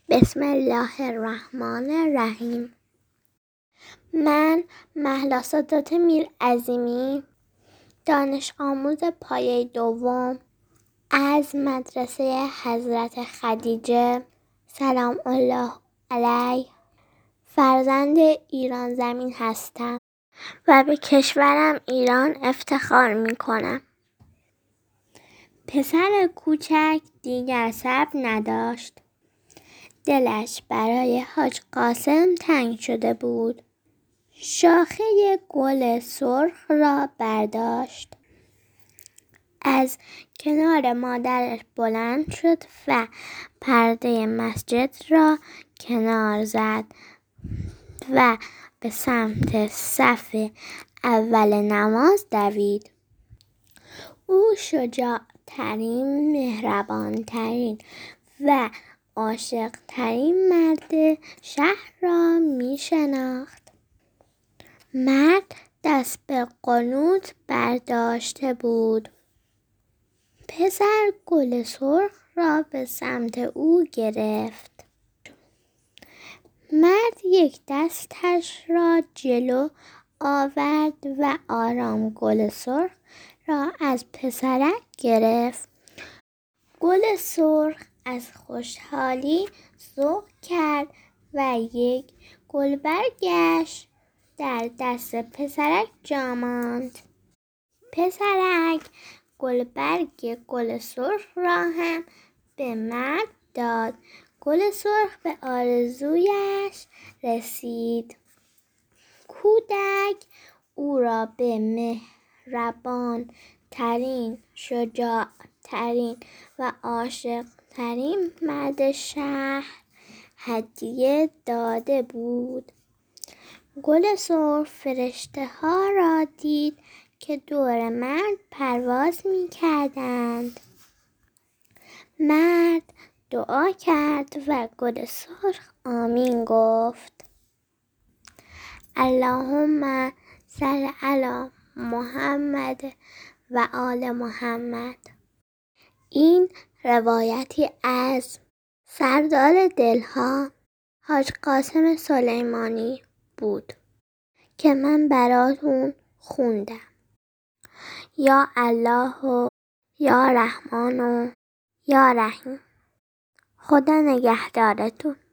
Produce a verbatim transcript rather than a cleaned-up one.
بسم الله الرحمن الرحیم. من مهلا سادات میرعظیمی، دانش آموز پایه دوم از مدرسه حضرت خدیجه سلام الله علیه فرزند ایران زمین هستم و به کشورم ایران افتخار می کنم. پسر کوچک دیگر صبر نداشت. دلش برای حاج قاسم تنگ شده بود. شاخه گل سرخ را برداشت. از کنار مادرش بلند شد و پرده مسجد را کنار زد و به سمت صف اول نماز دوید. او شجاع ترین، مهربان ترین و عاشق ترین مرد شهر را می شناخت. مرد دست به قنوت برداشته بود. پسر گل سرخ را به سمت او گرفت. مرد یک دستش را جلو آورد و آرام گل سرخ را از پسرک گرفت. گل سرخ از خوشحالی ذوق کرد و یک گلبرگش در دست پسرک جا ماند. پسرک گلبرگ گل سرخ را هم به مرد داد. گل سرخ به آرزویش رسید. کودک او را به مهربان ترین، شجاع ترین و عاشق ترین مرد شهر هدیه داده بود. گل سرخ فرشته ها را دید که دور مرد پرواز می کردند. مرد دعا کرد و گل سرخ آمین گفت. اللهم صل علی محمد و آل محمد. این روایتی از سردار دلها حاج قاسم سلیمانی بود که من براتون خوندم. یا الله و یا رحمان و یا رحیم. خدا نگهدارتون.